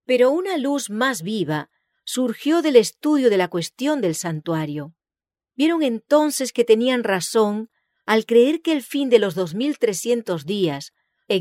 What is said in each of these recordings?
Pero una luz más viva surgió del estudio de la cuestión del santuario. Vieron entonces que tenían razón al creer que el fin de los 2300 días, en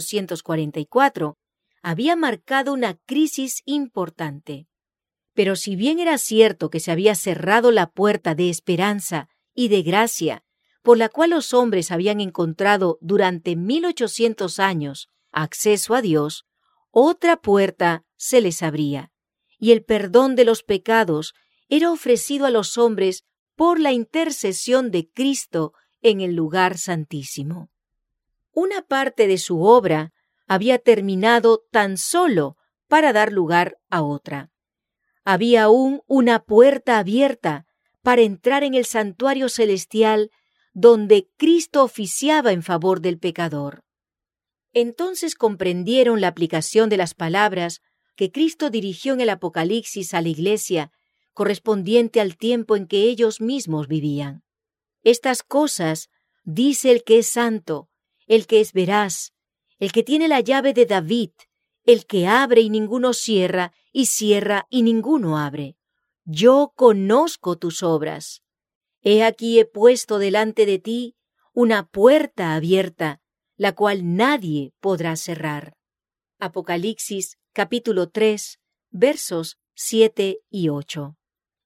1844, había marcado una crisis importante. Pero si bien era cierto que se había cerrado la puerta de esperanza y de gracia por la cual los hombres habían encontrado durante 1800 años acceso a Dios, otra puerta se les abría, y el perdón de los pecados era ofrecido a los hombres por la intercesión de Cristo en el lugar santísimo. Una parte de su obra había terminado tan solo para dar lugar a otra. Había aún una puerta abierta para entrar en el santuario celestial donde Cristo oficiaba en favor del pecador. Entonces comprendieron la aplicación de las palabras que Cristo dirigió en el Apocalipsis a la iglesia, correspondiente al tiempo en que ellos mismos vivían. Estas cosas dice el que es santo, el que es veraz, el que tiene la llave de David, el que abre y ninguno cierra, y cierra y ninguno abre. Yo conozco tus obras. He aquí he puesto delante de ti una puerta abierta, la cual nadie podrá cerrar. Apocalipsis capítulo 3, versos 7 y 8.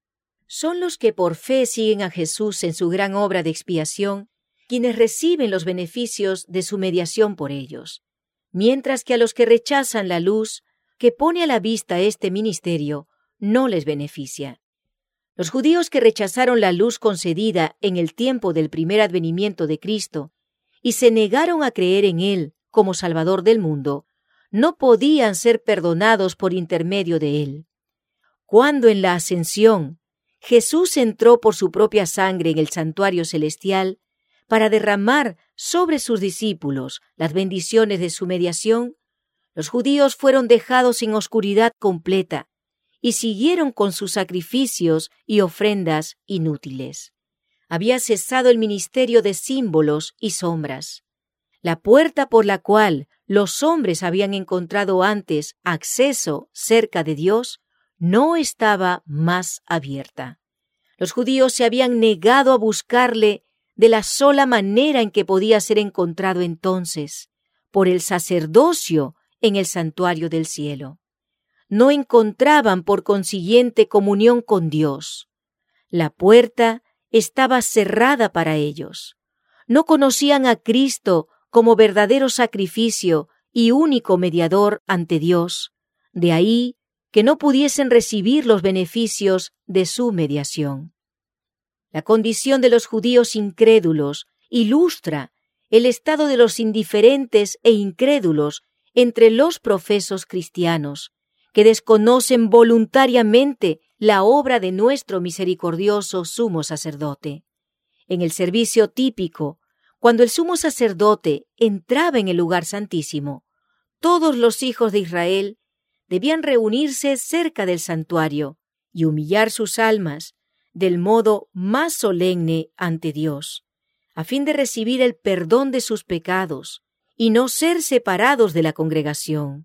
Son los que por fe siguen a Jesús en su gran obra de expiación, quienes reciben los beneficios de su mediación por ellos, mientras que a los que rechazan la luz que pone a la vista este ministerio, no les beneficia. Los judíos que rechazaron la luz concedida en el tiempo del primer advenimiento de Cristo y se negaron a creer en Él como Salvador del mundo, no podían ser perdonados por intermedio de Él. Cuando en la ascensión Jesús entró por su propia sangre en el santuario celestial para derramar sobre sus discípulos las bendiciones de su mediación, los judíos fueron dejados en oscuridad completa y siguieron con sus sacrificios y ofrendas inútiles. Había cesado el ministerio de símbolos y sombras. La puerta por la cual los hombres habían encontrado antes acceso cerca de Dios no estaba más abierta. Los judíos se habían negado a buscarle de la sola manera en que podía ser encontrado entonces, por el sacerdocio en el santuario del cielo. No encontraban, por consiguiente, comunión con Dios. La puerta estaba cerrada para ellos. No conocían a Cristo como verdadero sacrificio y único mediador ante Dios. De ahí que no pudiesen recibir los beneficios de su mediación. La condición de los judíos incrédulos ilustra el estado de los indiferentes e incrédulos entre los profesos cristianos, que desconocen voluntariamente la obra de nuestro misericordioso sumo sacerdote. En el servicio típico, cuando el sumo sacerdote entraba en el lugar santísimo, todos los hijos de Israel debían reunirse cerca del santuario y humillar sus almas del modo más solemne ante Dios, a fin de recibir el perdón de sus pecados y no ser separados de la congregación.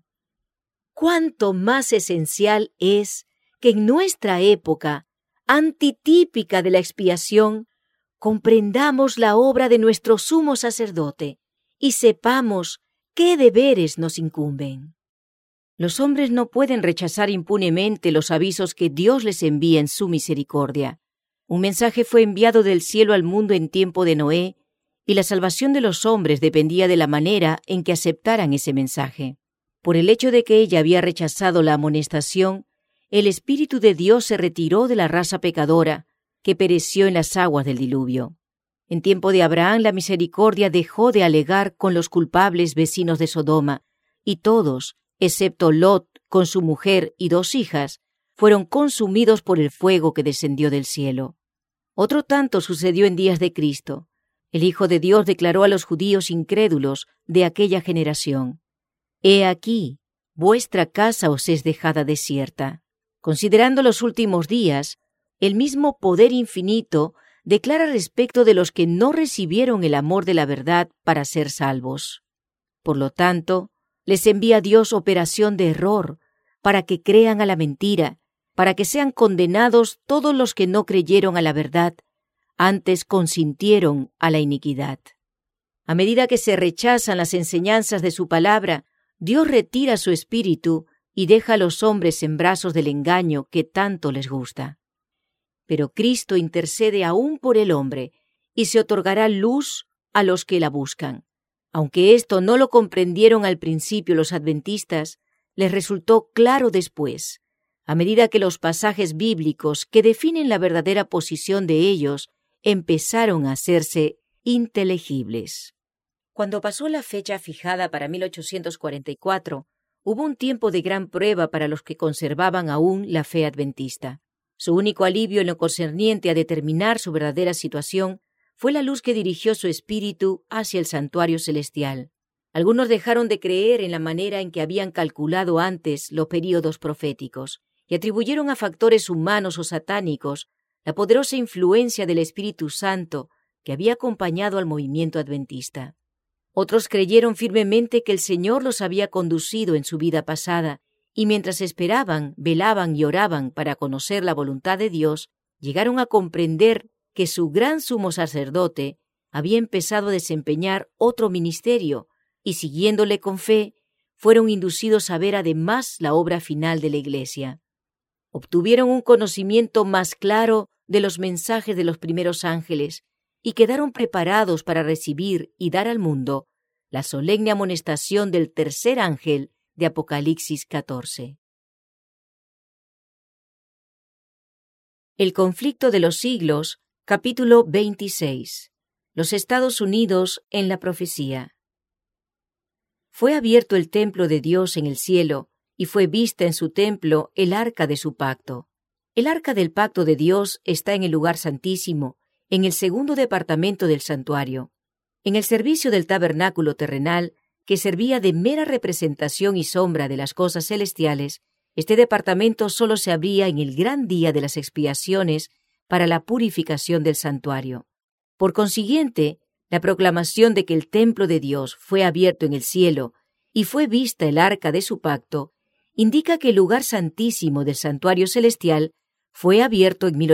Cuánto más esencial es que en nuestra época, antitípica de la expiación, comprendamos la obra de nuestro sumo sacerdote y sepamos qué deberes nos incumben. Los hombres no pueden rechazar impunemente los avisos que Dios les envía en su misericordia. Un mensaje fue enviado del cielo al mundo en tiempo de Noé, y la salvación de los hombres dependía de la manera en que aceptaran ese mensaje. Por el hecho de que ella había rechazado la amonestación, el Espíritu de Dios se retiró de la raza pecadora, que pereció en las aguas del diluvio. En tiempo de Abraham, la misericordia dejó de alegar con los culpables vecinos de Sodoma, y todos, excepto Lot con su mujer y 2 hijas, fueron consumidos por el fuego que descendió del cielo. Otro tanto sucedió en días de Cristo. El Hijo de Dios declaró a los judíos incrédulos de aquella generación: «He aquí, vuestra casa os es dejada desierta». Considerando los últimos días, el mismo poder infinito declara respecto de los que no recibieron el amor de la verdad para ser salvos. Por lo tanto, les envía Dios operación de error para que crean a la mentira, para que sean condenados todos los que no creyeron a la verdad, antes consintieron a la iniquidad. A medida que se rechazan las enseñanzas de su palabra, Dios retira su espíritu y deja a los hombres en brazos del engaño que tanto les gusta. Pero Cristo intercede aún por el hombre y se otorgará luz a los que la buscan. Aunque esto no lo comprendieron al principio los adventistas, les resultó claro después, a medida que los pasajes bíblicos que definen la verdadera posición de ellos empezaron a hacerse inteligibles. Cuando pasó la fecha fijada para 1844, hubo un tiempo de gran prueba para los que conservaban aún la fe adventista. Su único alivio en lo concerniente a determinar su verdadera situación fue la luz que dirigió su espíritu hacia el santuario celestial. Algunos dejaron de creer en la manera en que habían calculado antes los períodos proféticos y atribuyeron a factores humanos o satánicos la poderosa influencia del Espíritu Santo que había acompañado al movimiento adventista. Otros creyeron firmemente que el Señor los había conducido en su vida pasada, y mientras esperaban, velaban y oraban para conocer la voluntad de Dios, llegaron a comprender que su gran sumo sacerdote había empezado a desempeñar otro ministerio, y siguiéndole con fe, fueron inducidos a ver además la obra final de la Iglesia. Obtuvieron un conocimiento más claro de los mensajes de los primeros ángeles, y quedaron preparados para recibir y dar al mundo la solemne amonestación del tercer ángel de Apocalipsis 14. El conflicto de los siglos, capítulo 26. Los Estados Unidos en la profecía. Fue abierto el templo de Dios en el cielo, y fue vista en su templo el arca de su pacto. El arca del pacto de Dios está en el lugar santísimo, en el segundo departamento del santuario. En el servicio del tabernáculo terrenal, que servía de mera representación y sombra de las cosas celestiales, este departamento solo se abría en el gran día de las expiaciones para la purificación del santuario. Por consiguiente, la proclamación de que el templo de Dios fue abierto en el cielo y fue vista el arca de su pacto, indica que el lugar santísimo del santuario celestial fue abierto en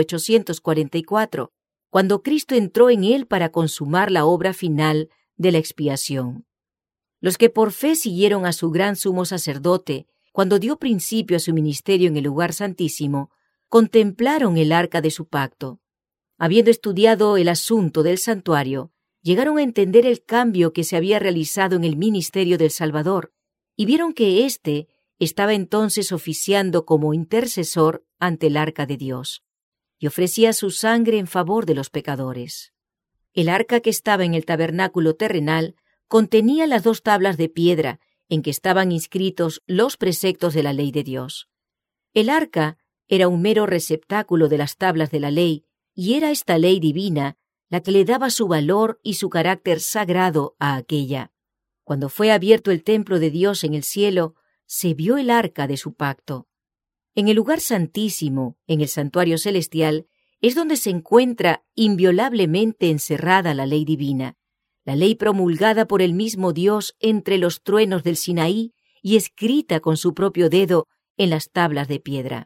1844, cuando Cristo entró en él para consumar la obra final de la expiación. Los que por fe siguieron a su gran sumo sacerdote, cuando dio principio a su ministerio en el lugar santísimo, contemplaron el arca de su pacto. Habiendo estudiado el asunto del santuario, llegaron a entender el cambio que se había realizado en el ministerio del Salvador, y vieron que éste estaba entonces oficiando como intercesor ante el arca de Dios, y ofrecía su sangre en favor de los pecadores. El arca que estaba en el tabernáculo terrenal contenía las 2 tablas de piedra en que estaban inscritos los preceptos de la ley de Dios. El arca era un mero receptáculo de las tablas de la ley, y era esta ley divina la que le daba su valor y su carácter sagrado a aquella. Cuando fue abierto el templo de Dios en el cielo, se vio el arca de su pacto. En el lugar santísimo, en el santuario celestial, es donde se encuentra inviolablemente encerrada la ley divina, la ley promulgada por el mismo Dios entre los truenos del Sinaí y escrita con su propio dedo en las tablas de piedra.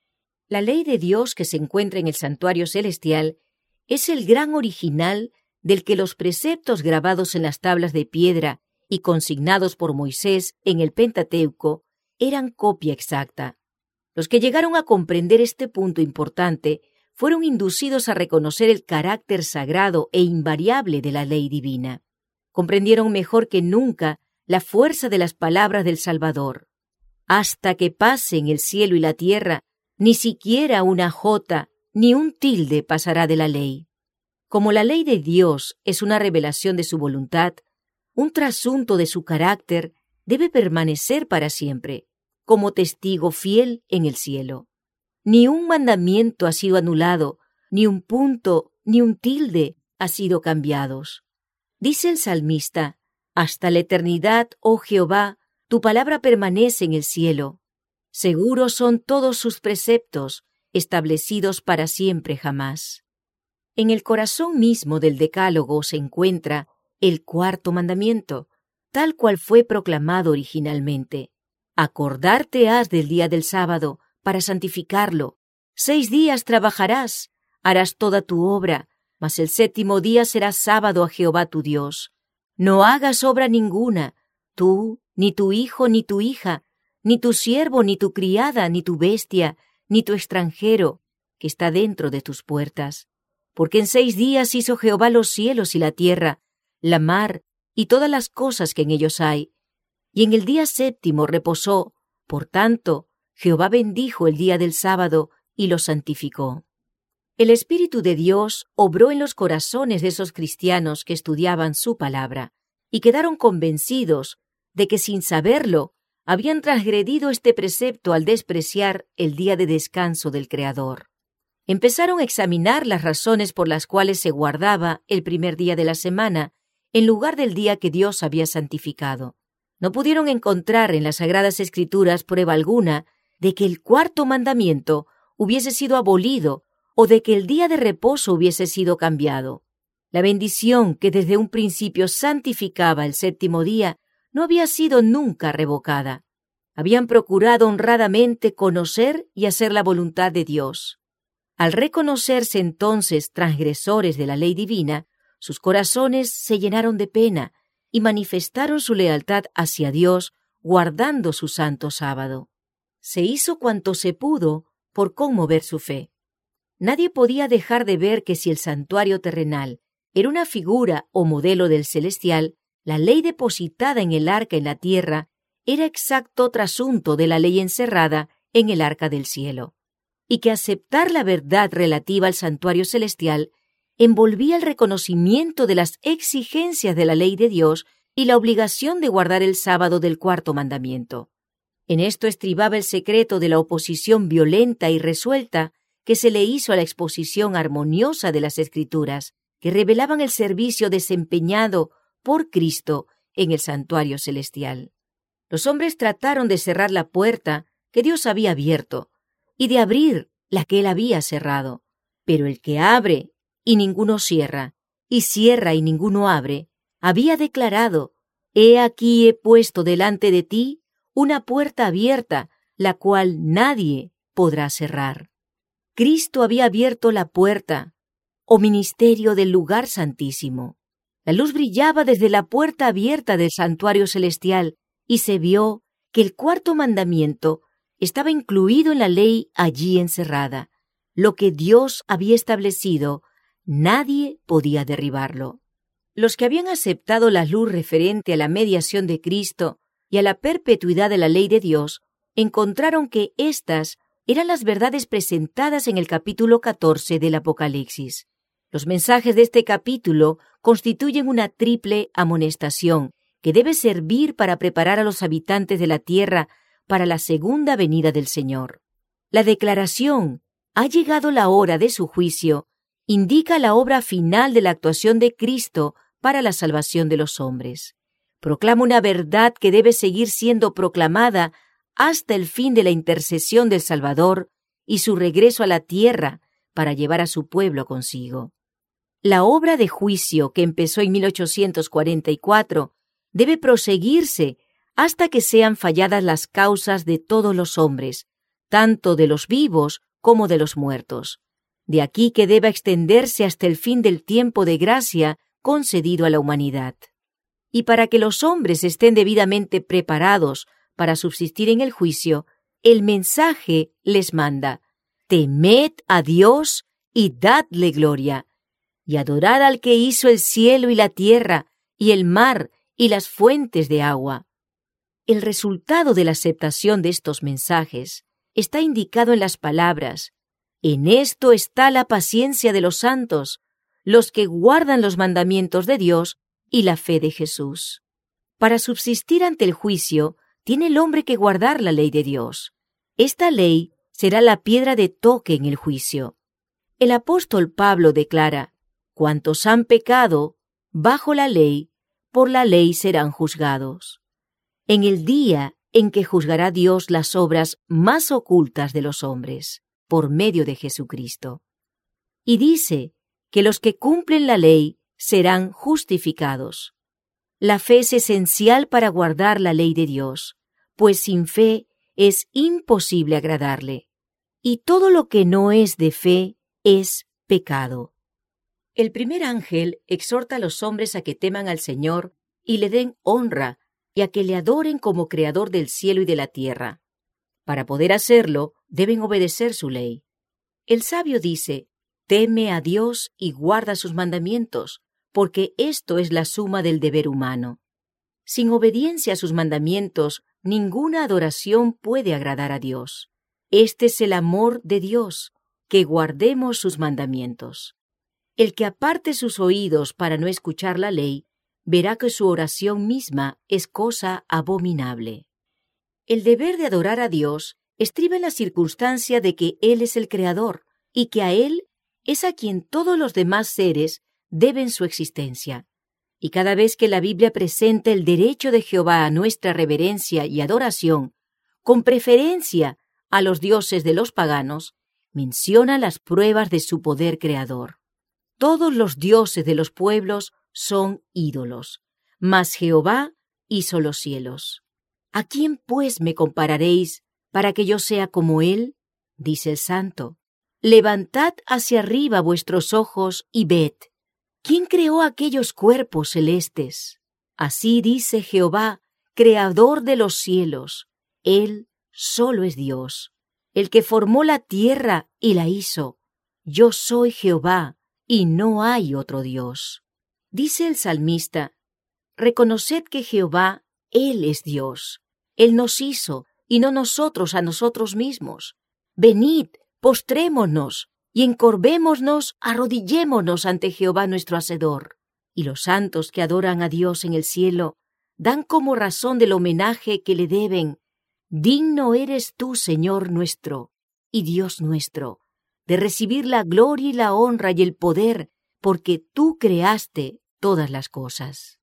La ley de Dios que se encuentra en el santuario celestial es el gran original del que los preceptos grabados en las tablas de piedra y consignados por Moisés en el Pentateuco eran copia exacta. Los que llegaron a comprender este punto importante fueron inducidos a reconocer el carácter sagrado e invariable de la ley divina. Comprendieron mejor que nunca la fuerza de las palabras del Salvador. Hasta que pasen el cielo y la tierra, ni siquiera una jota ni un tilde pasará de la ley. Como la ley de Dios es una revelación de su voluntad, un trasunto de su carácter debe permanecer para siempre, como testigo fiel en el cielo. Ni un mandamiento ha sido anulado, ni un punto, ni un tilde ha sido cambiados. Dice el salmista: hasta la eternidad, oh Jehová, tu palabra permanece en el cielo. Seguros son todos sus preceptos, establecidos para siempre jamás. En el corazón mismo del Decálogo se encuentra el 4º mandamiento, tal cual fue proclamado originalmente. Acordarte has del día del sábado, para santificarlo. 6 días trabajarás, harás toda tu obra, mas el 7º día será sábado a Jehová tu Dios. No hagas obra ninguna, tú, ni tu hijo, ni tu hija, ni tu siervo, ni tu criada, ni tu bestia, ni tu extranjero, que está dentro de tus puertas. Porque en 6 días hizo Jehová los cielos y la tierra, la mar y todas las cosas que en ellos hay. Y en el día 7º reposó. Por tanto, Jehová bendijo el día del sábado y lo santificó. El Espíritu de Dios obró en los corazones de esos cristianos que estudiaban su palabra y quedaron convencidos de que sin saberlo habían transgredido este precepto al despreciar el día de descanso del Creador. Empezaron a examinar las razones por las cuales se guardaba el primer día de la semana en lugar del día que Dios había santificado. No pudieron encontrar en las Sagradas Escrituras prueba alguna de que el 4º mandamiento hubiese sido abolido o de que el día de reposo hubiese sido cambiado. La bendición que desde un principio santificaba el 7º día no había sido nunca revocada. Habían procurado honradamente conocer y hacer la voluntad de Dios. Al reconocerse entonces transgresores de la ley divina, sus corazones se llenaron de pena y manifestaron su lealtad hacia Dios, guardando su santo sábado. Se hizo cuanto se pudo por conmover su fe. Nadie podía dejar de ver que si el santuario terrenal era una figura o modelo del celestial, la ley depositada en el arca en la tierra era exacto trasunto de la ley encerrada en el arca del cielo, y que aceptar la verdad relativa al santuario celestial envolvía el reconocimiento de las exigencias de la ley de Dios y la obligación de guardar el sábado del 4º mandamiento. En esto estribaba el secreto de la oposición violenta y resuelta que se le hizo a la exposición armoniosa de las Escrituras, que revelaban el servicio desempeñado por Cristo en el santuario celestial. Los hombres trataron de cerrar la puerta que Dios había abierto y de abrir la que Él había cerrado. Pero el que abre y ninguno cierra, y cierra y ninguno abre, había declarado: «He aquí he puesto delante de ti una puerta abierta, la cual nadie podrá cerrar». Cristo había abierto la puerta, o ministerio del lugar santísimo. La luz brillaba desde la puerta abierta del santuario celestial y se vio que el 4º mandamiento estaba incluido en la ley allí encerrada. Lo que Dios había establecido, nadie podía derribarlo. Los que habían aceptado la luz referente a la mediación de Cristo y a la perpetuidad de la ley de Dios, encontraron que éstas eran las verdades presentadas en el capítulo 14 del Apocalipsis. Los mensajes de este capítulo constituyen una triple amonestación que debe servir para preparar a los habitantes de la tierra para la segunda venida del Señor. La declaración «Ha llegado la hora de su juicio» indica la obra final de la actuación de Cristo para la salvación de los hombres. Proclama una verdad que debe seguir siendo proclamada hasta el fin de la intercesión del Salvador y su regreso a la tierra para llevar a su pueblo consigo. La obra de juicio que empezó en 1844 debe proseguirse hasta que sean falladas las causas de todos los hombres, tanto de los vivos como de los muertos. De aquí que deba extenderse hasta el fin del tiempo de gracia concedido a la humanidad. Y para que los hombres estén debidamente preparados para subsistir en el juicio, el mensaje les manda: «Temed a Dios y dadle gloria, y adorad al que hizo el cielo y la tierra, y el mar y las fuentes de agua». El resultado de la aceptación de estos mensajes está indicado en las palabras: «En esto está la paciencia de los santos, los que guardan los mandamientos de Dios y la fe de Jesús». Para subsistir ante el juicio, tiene el hombre que guardar la ley de Dios. Esta ley será la piedra de toque en el juicio. El apóstol Pablo declara: «Cuantos han pecado bajo la ley, por la ley serán juzgados». En el día en que juzgará Dios las obras más ocultas de los hombres, por medio de Jesucristo. Y dice que los que cumplen la ley serán justificados. La fe es esencial para guardar la ley de Dios, pues sin fe es imposible agradarle. Y todo lo que no es de fe es pecado. El primer ángel exhorta a los hombres a que teman al Señor y le den honra y a que le adoren como creador del cielo y de la tierra. Para poder hacerlo, deben obedecer su ley. El sabio dice: teme a Dios y guarda sus mandamientos, porque esto es la suma del deber humano. Sin obediencia a sus mandamientos, ninguna adoración puede agradar a Dios. Este es el amor de Dios, que guardemos sus mandamientos. El que aparte sus oídos para no escuchar la ley, verá que su oración misma es cosa abominable. El deber de adorar a Dios estriba en la circunstancia de que Él es el Creador y que a Él es a quien todos los demás seres deben su existencia. Y cada vez que la Biblia presenta el derecho de Jehová a nuestra reverencia y adoración, con preferencia a los dioses de los paganos, menciona las pruebas de su poder creador. Todos los dioses de los pueblos son ídolos, mas Jehová hizo los cielos. ¿A quién pues me compararéis para que yo sea como Él? Dice el Santo. Levantad hacia arriba vuestros ojos y ved. ¿Quién creó aquellos cuerpos celestes? Así dice Jehová, creador de los cielos. Él solo es Dios, el que formó la tierra y la hizo. Yo soy Jehová, y no hay otro Dios. Dice el salmista: reconoced que Jehová, Él es Dios. Él nos hizo, y no nosotros a nosotros mismos. Venid, postrémonos, y encorvémonos, arrodillémonos ante Jehová nuestro Hacedor. Y los santos que adoran a Dios en el cielo dan como razón del homenaje que le deben: digno eres tú, Señor nuestro y Dios nuestro, de recibir la gloria y la honra y el poder, porque tú creaste todas las cosas.